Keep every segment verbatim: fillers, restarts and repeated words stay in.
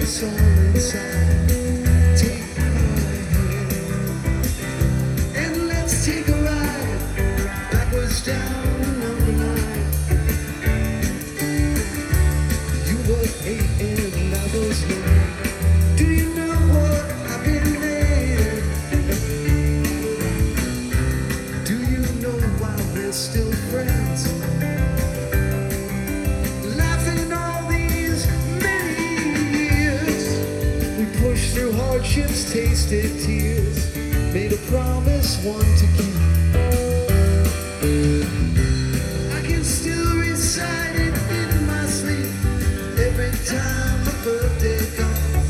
it's all inside. Take my hand and let's take a ride backwards down number nine. You were eight and I was nine. Do you know what I've been there? Do you know why we're still friends? Laughing all these many years, we pushed through hardships, tasted tears, made a promise, one to keep. I can still recite it in my sleep every time my birthday comes.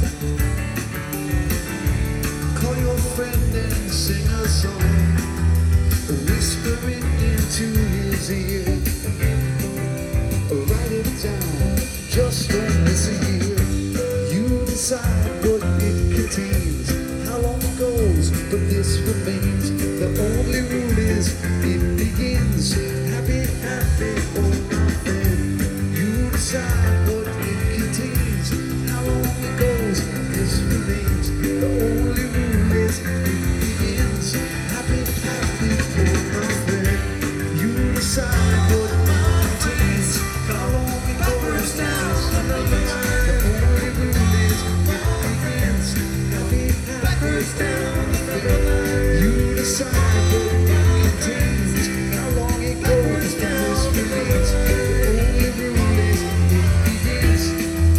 Call your friend and sing a song, whisper it into his ear. Write it down just once a year. You decide what it contains, how long it goes, but this remains. The only rule is it begins. Happy, happy, or nothing. You decide what it contains, how long it goes, this remains. The only rule is it begins. Happy, happy, or nothing. You decide what it contains, how long it goes, this remains. The only rule is it begins. Happy, happy, or nothing. You decide what it contains, how long it goes, this remains. The only rule is it begins.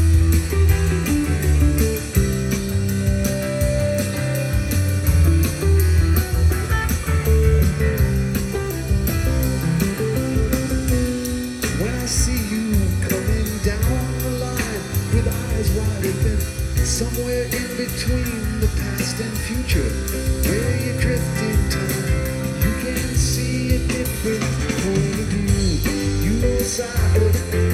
When I see you coming down the line with eyes wide open, somewhere in between the past and future, where you drift in time, you can see a different point of view. You decide what